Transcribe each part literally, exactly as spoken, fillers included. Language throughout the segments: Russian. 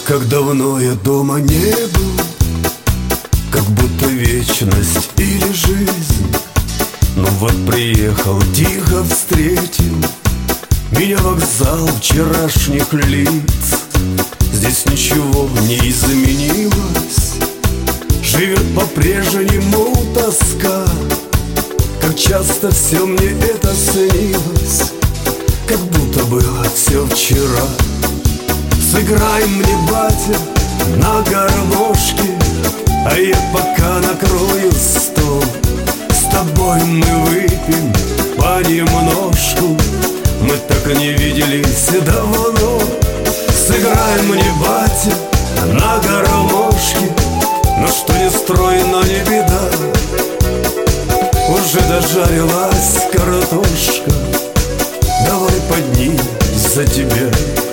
как давно я дома не был, как будто вечность или жизнь. Но вот приехал, тихо встретил меня вокзал вчерашних лиц. Здесь ничего не изменилось, живет по-прежнему тоска. Как часто все мне это снилось, как будто было все вчера. Сыграй мне, батя, на гармошке, а я пока накрою стол. С тобой мы выпьем понемножку, мы так и не виделись давно. Сыграй мне, батя, на гармошке, но что не строй, но не беда. Уже дожарилась картошка, давай поднимем за тебя.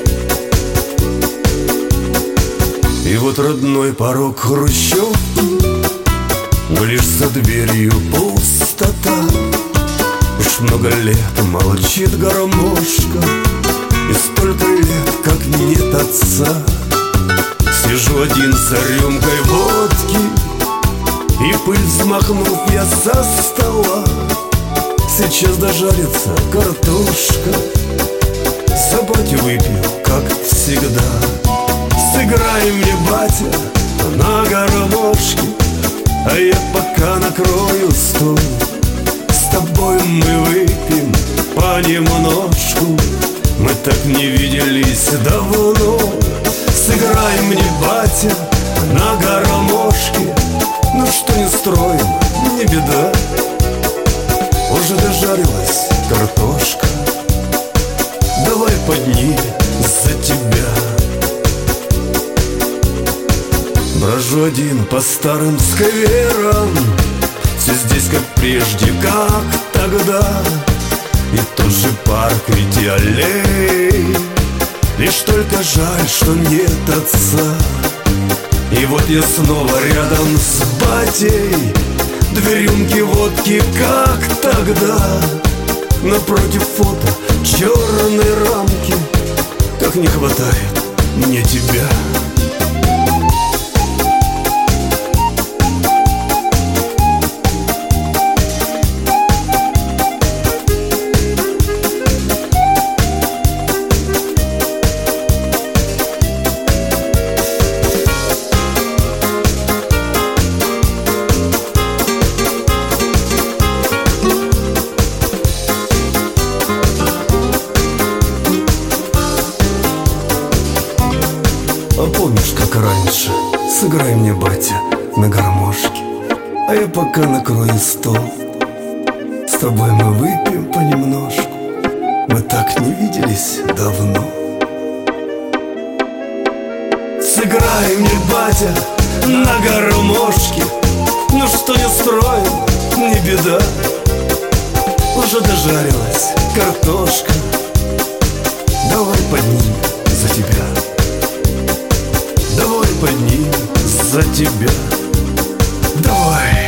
И вот родной порог хрущев, но лишь за дверью пустота. Уж много лет молчит гармошка, и столько лет, как нет отца. Сижу один за рюмкой водки, и пыль взмахнув я со стола. Сейчас дожарится картошка, за батю выпью, как всегда. Сыграй мне, батя, на гармошке, а я пока накрою стол. С тобой мы выпьем понемножку, мы так не виделись давно. Сыграй мне, батя, на гармошке, ну что не строим, не беда. Уже дожарилась картошка, давай поднимем за тебя. Брожу один по старым скверам, все здесь как прежде, как тогда. И тот же парк, ведь и аллей, лишь только жаль, что нет отца. И вот я снова рядом с батей, две рюмки водки, как тогда. Напротив фото черной рамки, как не хватает мне тебя. А помнишь, как раньше? Сыграй мне, батя, на гармошке, а я пока накрою стол. С тобой мы выпьем понемножку, мы так не виделись давно. Сыграй мне, батя, на гармошке, ну что не строим, не беда. Уже дожарилась картошка, давай поднимем за тебя. Давай поднимем за тебя. Давай.